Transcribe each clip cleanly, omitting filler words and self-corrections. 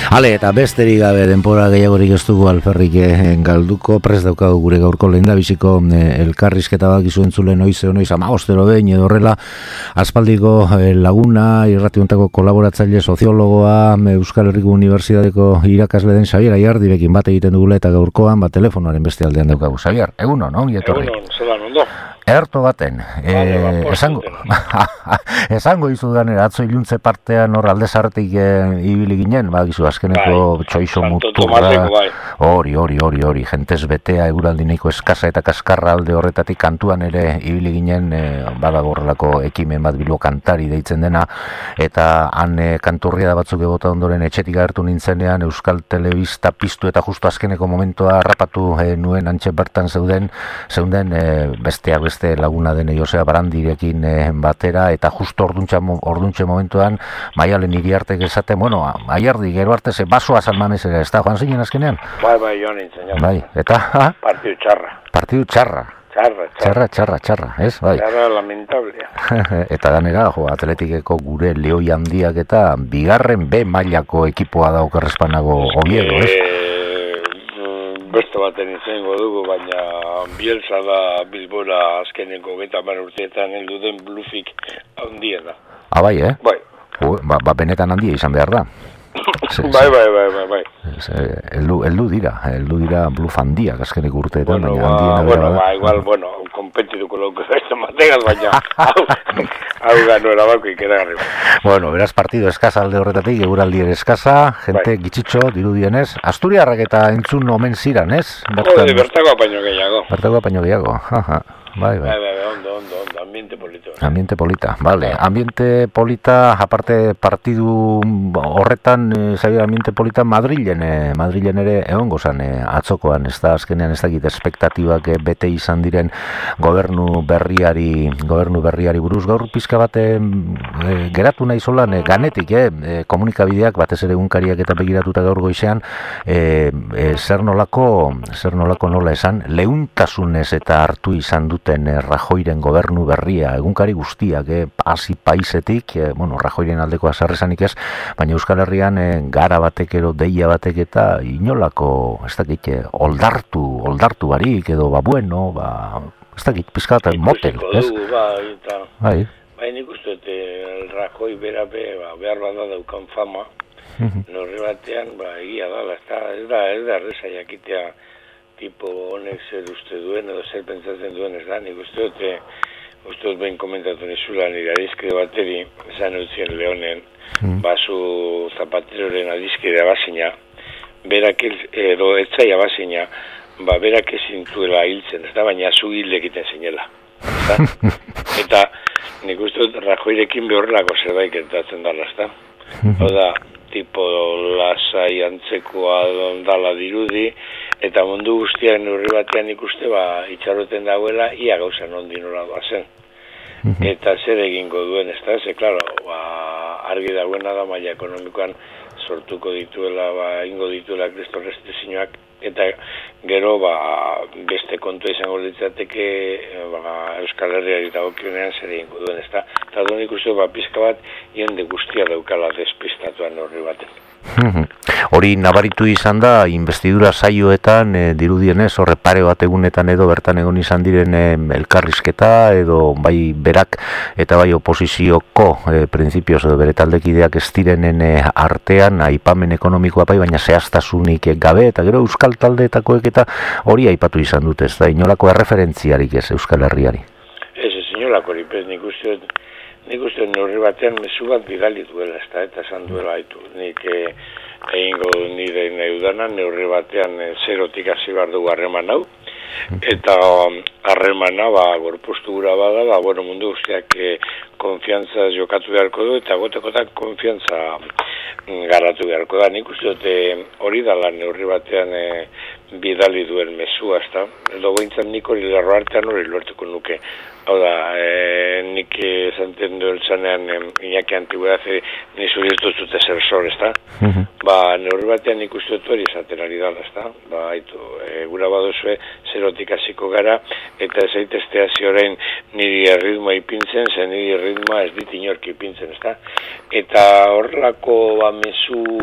Hale, eta besterik gabe denpora gehiagorik ez dugu alferrik galduko, prest daukagu gure gaurko lehendabiziko elkarrizketa bakizu entzule noiz amagostero behin edo horrela aspaldiko laguna, irrationtako kolaboratzaile soziologoa, Euskal Herriko Unibertsitateko irakasle den Xabier Aiardirekin bat egiten dugula eta gaurkoan telefonoaren beste aldean daukagu. Xabier, egunon, ongi etorri. Egunon, zelan ondo. Erto baten, esango izudan atzo iluntze partean hor aldezarretik ibili ginen, bagizu azkeneko txoizo muturra, hori, jentez betea eguraldineiko eskasa eta kaskarra alde horretatik kantuan ere ibili ginen, badago horrelako ekimen bat Bilbo Kantari deitzen dena, eta han kanturria da batzuk egota ondoren etxetik agertu nintzenean Euskal Telebista piztu eta justu azkeneko momentua harrapatu nuen antxe bertan zeunden besteak beste laguna den Josea Barandirekin batera, eta justo orduntxe momentuan Maialen Iriartek esaten, Aiardi, gero arte ze basoa salmamezera, ez da, joan zinen azkenean? Bai, joan nintzen. Bai, eta? Partidu txarra. Txarra, ez? Bai. Txarra lamentablea. Eta ganera, Atletikeko gure Leoi handiak eta bigarren B mailako ekipoa da okerrespanago Oviedo, ez? Beste baten izango dugu, baina Bielsa da Bilbora azkeneko 30 urteetan heldu den blufik handia da. Bai, Bai. Benetan handia izan behar da. Bai. Eldu dira bluf handiak azkeneko urteetan, igual, kompetituko loko zaizten mategas, baina hau gano erabako ikeragarri. Beraz partido eskasa alde horretatik, eguraldi ere eskasa, jente gitxitxo, dirudienez. Asturiarrak eta entzun omen ziran, ez? Bertako apaino gehiago. Bai. Ondo, ambiente polita, vale. Ambiente polita, aparte partidu horretan, ambiente polita Madrilen ere egongo zan atzokoan, ez da azkenean ez dakit espektatibak bete izan diren gobernu berriari buruz. Gaur pizka bat geratu nahi zolan ganetik, komunikabideak batez ere egunkariak eta begiratuta gaur goizean, zer nolako nola esan, leuntasunez eta hartu izan duten Rajoyren gobernu berria, egunkari guztiak, hasi paisetik, Rajoyren aldeko azarrezanik ez, baina Euskal Herrian gara batek ero deia batek eta inolako, ez dakit, oldartu barik edo, ez dakit, pizkat motel, ez? Bai, nik uste, Rajoy behar bada daukan fama, norre batean, egia dala, ez da erreza jakitea tipo honek zer uste duen edo zer pentsatzen duen ez da, nik uste dut behin komentatu nizula nire adizkide bateri, esan utzien Leonen, basu Zapateroren adizkidea bazina, berak edo etzaia bazina, berak ezintuela hiltzen, ez da, baina zu hil egiten zinela. Eta nik uste dut Rajoyrekin behorrelako zerbait gertatzen dala, ez da? Oda, tipo lasai antzekoa dala dirudi, eta mundu guztiak neurri batean ikuste itxaroten dagoela ia gauza nondi nola doazen. Eta zer egingo duen, ez da? Klaro, argi dagoena da maila ekonomikoan sortuko dituela, ingo dituela kristo restrezioak, eta gero beste kontua izango litzateke Euskal Herriari dagokionean zer egingo duen, ez da? Eta duen ikuste pizka bat jende guztia daukala despistatuan horri baten. Hori nabaritu izan da, investidura saioetan, dirudienez, horre pare bat egunetan edo bertan egon izan diren elkarrizketa, edo bai berak eta bai oposizioko printzipioz edo bere taldekideak ez direnen artean, aipamen ekonomikoa bai, baina zehaztasunik gabe, eta gero Euskal taldeetakoek eta hori aipatu izan dute, ez da, inolako erreferentziarik ez Euskal Herriari. Ez inolako hori, nik uste norri batean mezu bat bidali duela, ez da, eta esan duela haitu. Nik egingo nire neudana, neurri batean zerotik hasi behar dugu harreman hau, eta harremana gorpuztu gura bada, mundu guztiak konfiantza jokatu beharko du, eta gotekotak konfiantza garatu beharko da. Nik uste dute hori dala neurri batean bidali duen mezua, ez da? Edo gointzan nik hori lerro artean hori lortuko nuke. Hau da, nik esanten duen zanean Iñaki Antiguedad nizuri ez duzute zer zor, ez da? Neurri batean nik uste dut hori esaten ari dala, ez da? Gura baduzue zerotik hasiko gara, eta ez aitezte hasi orain niri erritmoa ipintzen, zen niri erritmoa ez dit inorki ipintzen, ez da? Eta horrelako mezu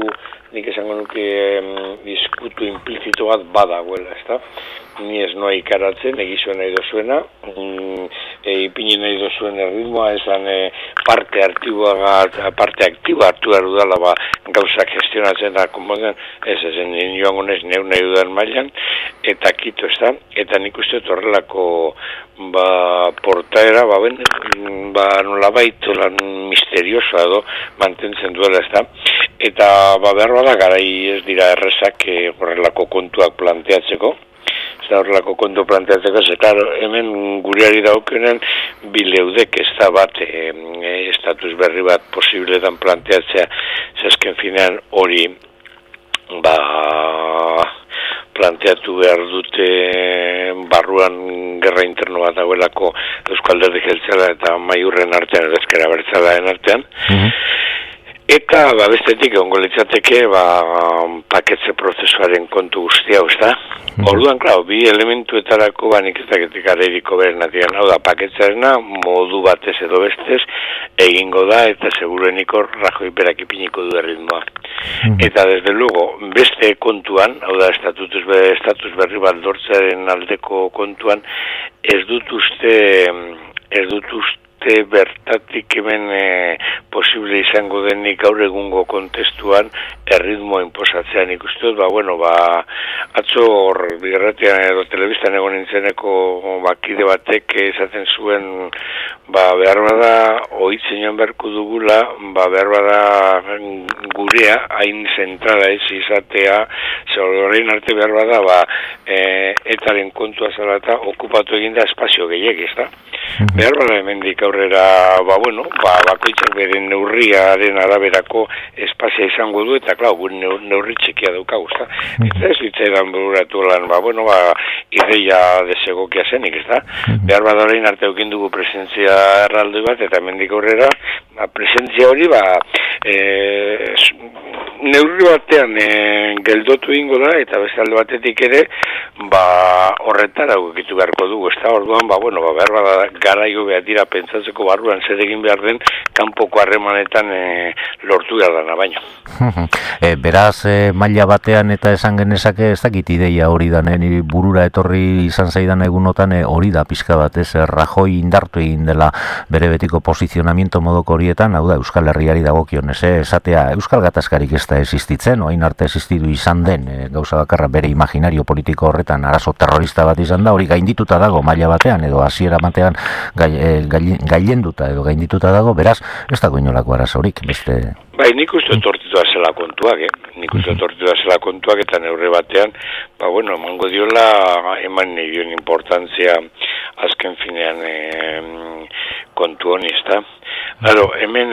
nik esango nuke diskutu implizito bat badagoela, ezta? Ni ez noa ikaratzen, egizuen nahi dozuena, ipini nahi dozuen erritmoa, esan parte aktiboa hartu behar dudala, gauzak gestionatzen da, konpontzen, ez joango neu nahi dudan mailan, eta kito, ezta? Eta nik uste horrelako portaera, nolabait lan misteriosoa edo mantentzen duela, ezta? Eta behar bada garai ez dira errezak horrelako kontuak planteatzeko, horrelako kontu planteatzeko, hemen gureari daukenen bileudek ez da bat estatus berri bat posibletan planteatzea, zazken finean hori planteatu behar dute barruan gerra interno bat dagoelako Euskal Alderdi Jeltzala eta Amaiurren artean, edo Ezker Abertzalearen artean, eta bestetik egongo litzateke paketze prozesuaren kontu guztia, ezta? Orduan, bi elementuetarako nik ez dakitik areriko berenatian, hau da, paketzarena modu batez edo bestez egingo da eta segureniko Rajoy berak ipiniko du erritmoa. Eta desde luego, beste kontuan, hau da, estatus berri bat lortzearen aldeko kontuan, ez dut uste bertatik hemen posible izango denik gaur egungo kontestuan erritmoa inposatzean ikustut, atzo hor bigarratian edo telebistan egon nintzeneko bakide batek esaten zuen behar bada ohitzen joan beharko dugula, behar bada gurea hain zentrala ez izatea, horrein arte behar bada etaren kontua zela eta okupatu eginda espazio gehiagiz, da? Behar bada hemendik aurrera, bakoitzak beren neurriaren araberako espazia izango du, eta neurri txikia daukagu, ezta? Eta ez ditzaidan bururatu lan, ideia desegokia zenik, ezta? Behar bada horrein arte eukin dugu presentzia erraldoi bat, eta hemendik aurrera, presentzia hori, neurri batean geldotu ingo da, eta beste alde batetik ere, horretara gukitu beharko dugu, ezta? Orduan, behar bada garaio behar dira pentsatzeko barruan zer egin behar den kanpoko harremanetan lortu behar dana baino. Beraz, maila batean eta esan genezake ez dakit ideia hori da, niri burura etorri izan zaidan egunotan hori da pixka bat, ez? Rajoy indartu egin dela bere betiko posizionamiento modoko horietan, hau da, Euskal Herriari dagokion, esatea Euskal Gatazkarik ez da existitzen, oain arte existitu izan den, gauza bakarra bere imaginario politiko horretan arazo terrorista bat izan da, hori gaindituta dago maila batean, edo hasiera batean gailenduta edo gaindituta dago, beraz, ez dago inolako arazorik, beste... Nik uste etortitua zela kontuak, eta neurre batean, emango diola, eman nahi dion importantzia azken finean kontu honi, ezta? Hemen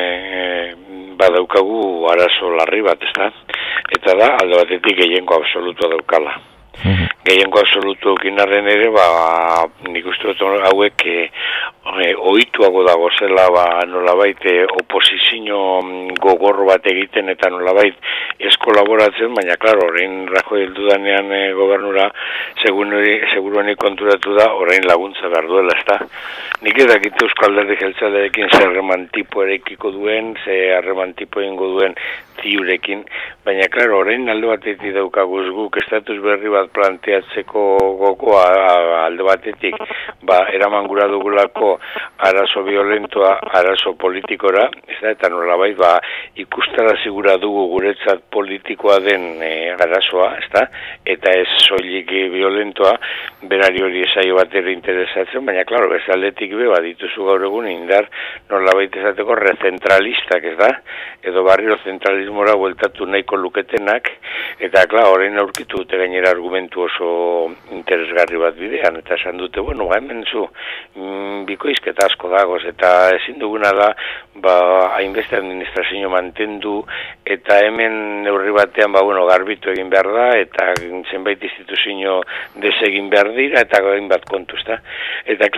badaukagu arazo larri bat, ezta? Eta da, alde batetik gehiengo absolutua daukala. Gehiengo absolutu ekinarren ere, nik uste dut hauek ohituago dago zela, nolabait oposizio gogorro bat egiten eta nolabait ez kolaboratzen, baina, orain Rajoy heldu danean gobernura, segurueni konturatu da, orain laguntza behar duela, ezta? Nik ez dakit Euskal Alderdi Jeltzalearekin zer harreman tipo erekiko duen, zer harreman tipo egingo duen ziurekin, baina, orain alde batetik daukaguz guk estatus berri bat planteatzeko gogoa alde batetik, eraman gura dugulako arazo violentoa, arazo politikora, eta nolabait, ikustara zigura dugu guretzat politikoa den arazoa, eta ez soilik violentoa, berari hori esaio bat ere interesatzen, baina, bezaldetik dituzu gaur egun indar nolabait esateko rezentralistak, edo barrio zentralismora bueltatu nahiko luketenak, eta, horrein aurkitu dute gainera argumentu oso interesgarri bat bidean, eta esan dute, hemen zu, bikoizketa asko dagoz, eta ezin duguna da, hainbeste administrazio mantendu, eta hemen neurri batean, garbitu egin behar da, eta zenbait instituzio desegin behar dira, eta gain bat kontu, ezta? Eta,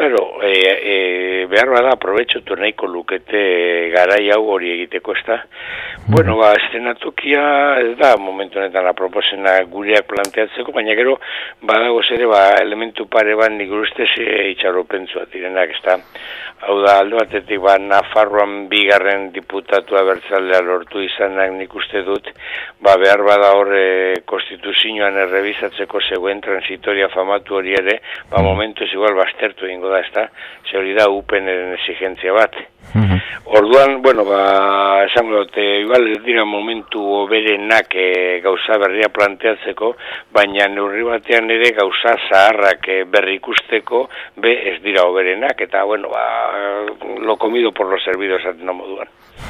behar bada aprobetxotu nahiko lukete garai hau hori egiteko, ezta? estenatokia ez da momentu honetan aproposena gureak planteatzeko, baina gero badago ere elementu pare bat nik ustez itxaropentsua direnak, ez da. Hau da, alde batetik Nafarroan bigarren diputatua abertzalea lortu izanak nik uste dut, behar bada hor konstituzioan errebizatzeko zegoen transitoria famatu hori ere, momentuz igual bastertu egingo da, ez da, ze hori da UPN-eren exigentzia bat. Orduan, esango dute, igual ez dira momentu oberenak gauza berria planteatzeko, baina neurri batean ere gauza zaharrak berri ikusteko ez dira oberenak, eta lo comido por los servidos aten moduan.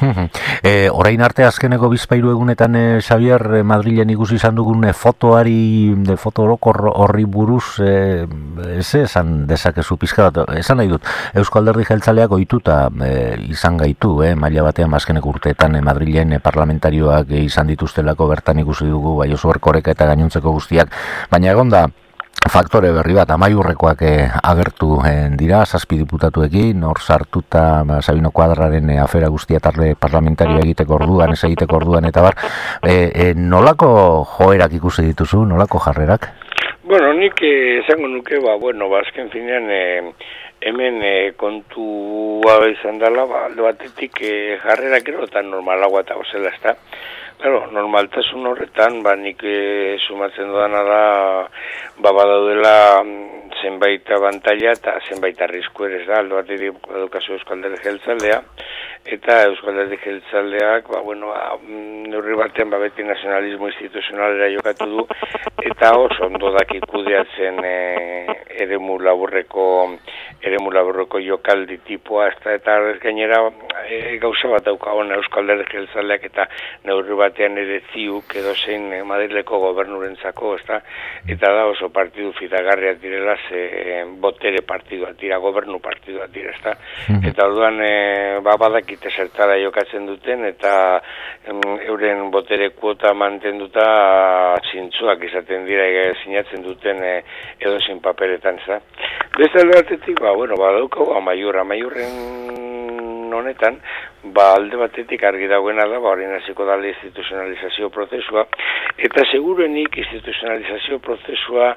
Orain arte azkeneko bizpairu egunetan, Xabier, Madrilen ikusi izan dugun foto orokor horri buruz, esan dezakezu pizka bat, esan nahi dut, Eusko Alderdi Jeltzaleak ohituta izan gaitu, maila batean azkeneko urteetan Madrilen parlamentarioak izan dituztelako bertan ikusi dugu, bai Josu Erkoreka eta gainontzeko guztiak, baina egon da, faktore berri bat, amaiurrekoak agertu dira, 7 diputatuekin, hor sartuta Sabino Kuadraren afera guztia tarde parlamentarioa egiteko orduan, ez egiteko orduan, eta bar, nolako joerak ikusi dituzu, nolako jarrerak? Nik esango nuke, azken finean, hemen kontua izan dela, alde batetik jarrerak gero eta normalagoa eta gozela, ez da. Normaltasun horretan, nik sumatzen dudana da, badaudela zenbait abantaila eta zenbait arrisku ere, ez da, alde batetik edukazu Euskal Alderdi Jeltzalea, eta Euskal Alderdi Jeltzaleak, neurri batean beti nazionalismo instituzionalera jokatu du, eta oso ondo daki kudeatzen eremu laburreko jokaldi tipoa, eta gainera gauza bat dauka ona Euskal Alderdi Jeltzaleak eta neurri batean ere ziuk edo zein Madrileko gobernurentzako, eta da oso partidu fidagarriak direla, botere partiduak dira, gobernu partiduak dira, eta orduan badakite zertara jokatzen duten, eta euren botere kuota mantenduta zintzuak izaten dira, sinatzen duten edozein paperetan, beste aldeatetik, badaukagu amaiurren honetan, alde batetik argi dagoena da, horien hasiko da instituzionalizazio prozesua, eta segurenik instituzionalizazio prozesua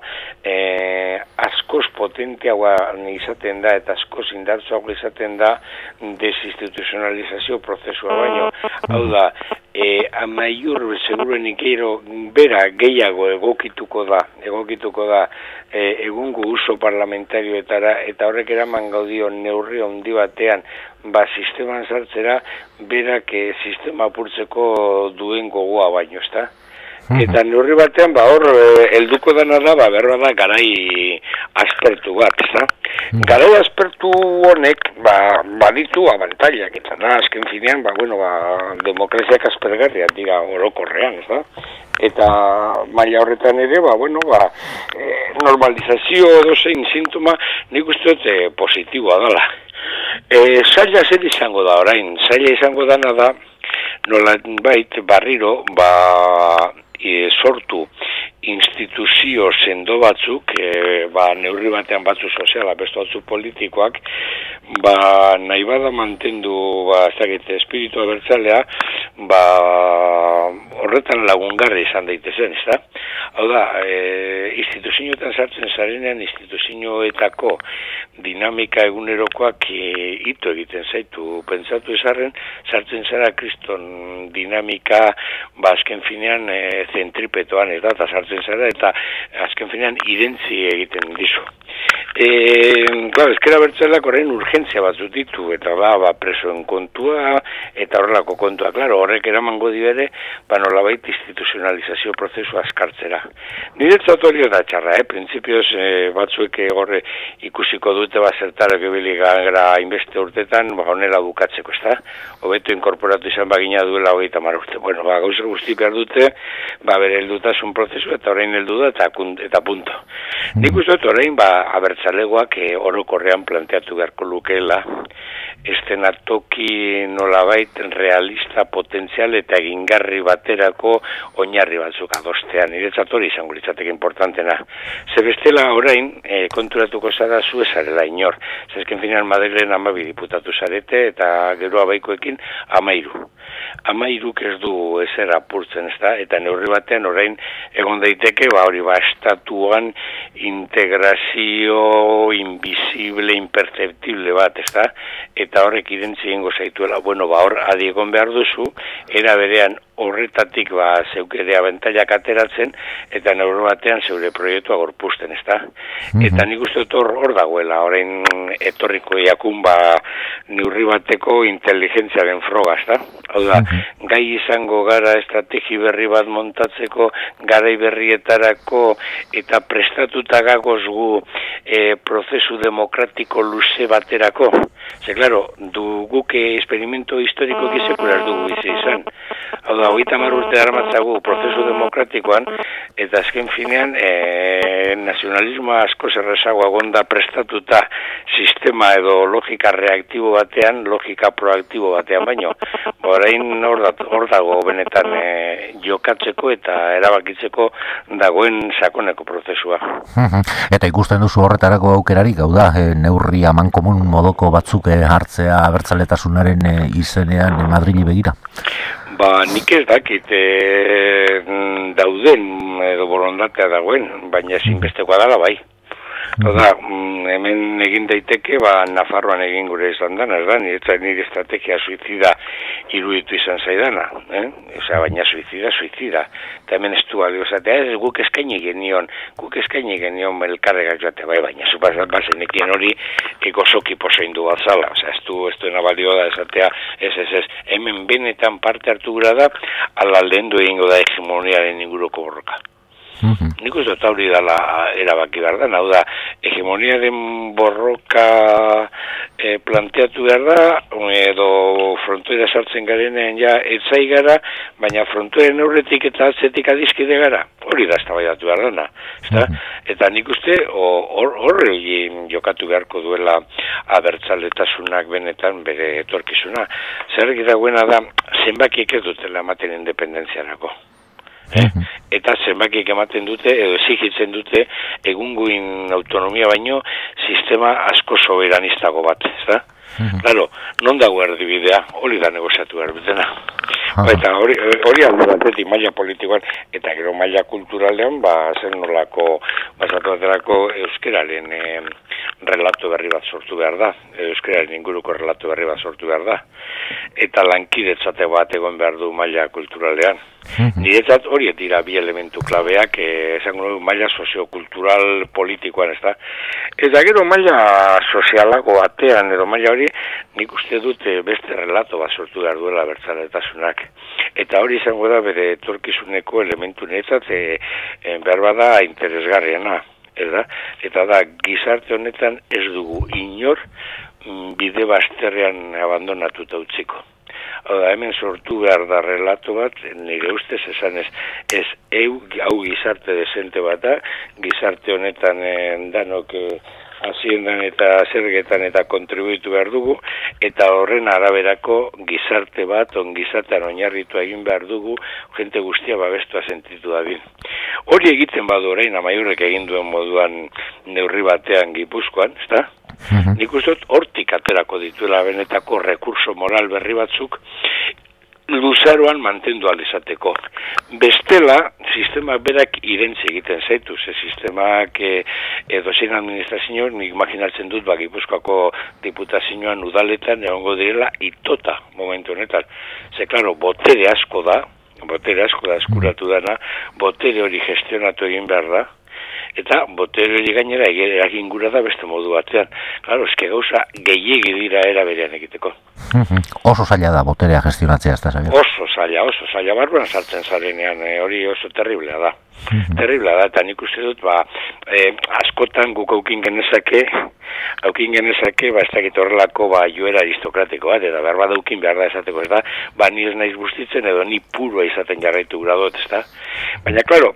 askoz potenteagoa izaten da, eta askoz indartsuago izaten da desinstituzionalizazio prozesua baino. Hau da, amaiur segurenik bera gehiago egokituko da egungo uso parlamentarioetara, eta horrek eraman gaudio neurri handi batean, sisteman sartzera, berak sistema apurtzeko duen gogoa baino, ezta? Eta neurri batean, hor, helduko dena da, berra da, garai aspertu bat, ezta? Garai aspertu honek, baditu abantailak, eta da, azken finean, demokraziak aspergarriak dira orokorrean, ezta? Eta maila horretan ere, normalizazio edozein sintoma, nik uste dut positiboa dela. Zaila zer izango da orain, zaila izango dana da, nolabait barriro, sortu instituzio sendo batzuk, neurri batean batzu soziala, beste batzuk politikoak, nahi bada mantendu, espiritu abertzalea, horretan lagungarri izan daitezen, ez da? Hau da, instituzioetan sartzen zarenean, instituzioetako dinamika egunerokoak ito egiten zaitu, pentsatu ezarren, sartzen zara kriston dinamika, azken finean zentripetoan, eta sartzen zara, eta azken finean identzi egiten dizu. Ezkera bertzalak orain urgentzia batzu ditu, eta presoen kontua, eta horrelako kontua, horrek eramango ere, nolabait instituzionalizazio prozesu askartzera. Niretzat hori da txarra, printzipioz batzuek horre ikusiko dute zertara gebili gara inbeste urtetan, honela bukatzeko, ez da? Hobeto inkorporatu izan bagina duela 30 urte. Gauza guzti behar dute, bere heldutasun prozesu, eta orain heldu da, eta punto. Nik uste dut orain, abertzalegoak orokorrean planteatu beharko lukeela, estenatoki nolabait realista, potentzial eta egingarri baterako oinarri batzuk adostean. Niretzat hori izango litzateke importantena. Ze bestela orain, konturatuko zara zu ezarela inor. Zezken finean Madrilen 12 diputatu zarete eta gero abaikoekin 13. 13 ez du ezer apurtzen, ezta? Eta neurri batean orain egon daiteke, hori estatuan integrazio invisible, imperceptible bat, ezta? Eta horrek irentzi egingo zaituela, hor adi egon behar duzu, era berean horretatik zeukere abentailak ateratzen, eta neurri batean zeure proiektua gorpusten, ezta? Eta nik uste dut hor dagoela, orain etorriko jakun neurri bateko inteligentziaren froga, ezta? Hau da, gai izango gara estrategi berri bat montatzeko, garai berrietarako eta prestatuta gagoz gu prozesu demokratiko luze baterako. Ze, klaro, guk experimento historiko gizekuraz dugu izan. Hau da, 30 urte darmatzagu prozesu demokratikoan, eta azken finean nazionalismoa asko zerrezagoa gonda prestatuta sistema edo logika reaktibo batean, logika proaktibo batean, baino, orain hor dago benetan jokatzeko eta erabakitzeko dagoen sakoneko prozesua. Eta ikusten duzu horretarako aukerarik, hau da, neurri amankomun modoko batzuk hartzea abertzaletasunaren izenean Madrili begira? Nik ez dakit dauden edo borondatea dagoen, baina ezinbestekoa dela bai. Oda, hemen egin daiteke, Nafarroan egin gure izan dana, ez da, nire estrategia suizida iruditu izan zaidana, baina suizida. Eta hemen ez du alio zatea, guk eskaini genion elkarregak joatea, baina bazenekien hori gozoki poseindu bat zala, ez duena balio da esatea, ez, hemen benetan parte hartu gura da, ala lehendu egingo da hegemoniaren inguruko borroka. Nik uste dut hori dala erabaki behar da, hau da, hegemoniaren borroka planteatu behar da, edo frontoira sartzen garenean etzai gara, baina frontoaren aurretik eta atzetik adizkide gara, hori da eztabaidatu behar dana. Eta nik uste horri jokatu beharko duela abertzaletasunak benetan bere etorkizuna. Zer dagoena da, zenbakiek ez dutela ematen independentziarako. Eta zenbakiek ematen dute, edo exigitzen dute, egungoin autonomia baino, sistema asko soberanistago bat, ezta? Claro, non dago erdibidea, hori da negoziatu behar dutena. Eta hori alde batetik maila politikoan, eta gero maila kulturalean, zer nolako, basatu baterako euskeraren relato berri bat sortu behar da, euskeraren inguruko relato berri bat sortu behar da, eta lankidetzate bat egon behar du maila kulturalean. Niretzat horiek dira bi elementu klabeak, esango maila soziokultural politikoan, ez da? Eta gero maila sozialago batean, edo maila hori, nik uste dute beste relato bat sortu behar duela abertzaletasunak. Eta hori izango da bere etorkizuneko elementu niretzat, behar bada interesgarriena. Eta da, gizarte honetan ez dugu inor bide bazterrean abandonatuta utziko. Hemen sortu behar da relato bat, nire ustez esan ez hau gizarte desente bat da, gizarte honetan danok haziendan eta zergetan eta kontribuitu behar dugu, eta horren araberako gizarte bat, ongizatean oinarritu egin behar dugu, jente guztia babestua sentitu dadin. Hori egiten badu orain, Amaiurrek egin duen moduan neurri batean Gipuzkoan, ezta? Nik uste dut hortik aterako dituela benetako rekurso moral berri batzuk, luzaroan mantendu alizateko. Bestela, sistemak berak irentzi egiten zaitu, sistemak edozein administrazio, nik imaginatzen dut, Gipuzkoako diputazioan udaletan egongo direla itota momentu honetan. Ze, klaro, botere asko da eskuratu dana, botere hori gestionatu egin behar da, eta botere hori gainera eragin gura da beste modu batean. Claro, eske gauza gehiegi dira era berean egiteko. Oso zaila da boterea gestionatzea, ez da zaila? Oso zaila, barruan sartzen zarenean, hori oso terriblea da. Terriblea da, eta nik uste dut, askotan guk aukin genezake, ez dakit horrelako joera aristokratiko bat, eta behar bat aukin behar da esateko, ez da, ni ez naiz bustitzen edo ni purua izaten jarraitu gura dut, ez da. Baina, klaro,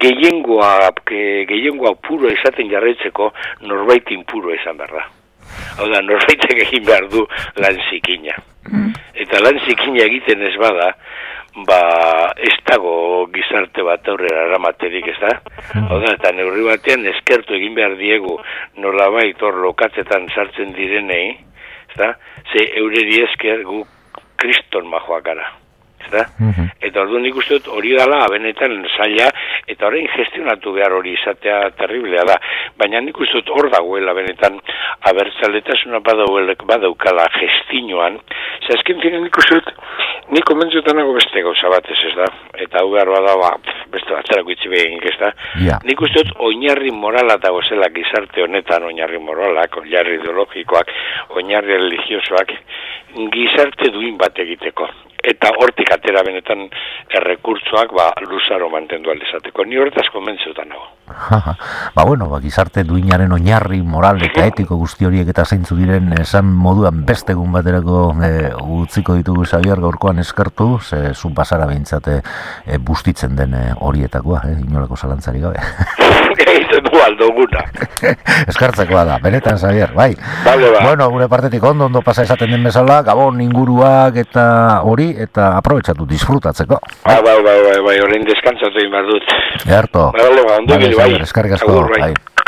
gehiengoa purua izaten jarraitzeko norbait impurua izan behar da. Hau da, norbaitek egin behar du lan zikina. Eta lan zikina egiten ez bada, ez dago gizarte bat aurrera eramaterik, ez da? Hau da, eta neurri batean eskertu egin behar diegu nolabait hor lokatzetan sartzen direnei, ez da? Ze eureri esker gu kriston majoak gara. Eta orduan nik uste dut hori dala benetan zaila, eta horrein gestionatu behar hori izatea terriblea da, baina nik uste dut hor dagoela benetan abertzaletasuna badaukala gestinoan, ze azken finen nik uste dut nik konbentzutanago beste gauza batez, ez da, eta hau behar bada beste batzerako itzi begin, ez da, nik uste dut oinarri morala dago zela gizarte honetan, oinarri moralak, oinarri ideologikoak, oinarri religiosoak, gizarte duin bat egiteko. Eta hortik atera benetan errekurtsoak luzaro mantendu aldezateko. Ni horretaz konbentzutan nago. Gizarte duinaren oinarri moral eta etiko guzti horiek eta zeintzu diren esan moduan beste egun baterako utziko ditugu Xabier gaurkoan eskertu, ze zu pasara behintzate bustitzen den horietakoa, inolako zalantzari gabe. Egiten du aldoguna. Eskartzekoa da, benetan Xabier, bai. Vale, Bueno, gure partetik ondo pasa esaten den bezala, Gabon inguruak eta hori, eta aprobetxatu, disfrutatzeko. Bai, orain deskantzatu egin behar dut. Gerto. Ondo gero, bai. Eskarrik asko, bai.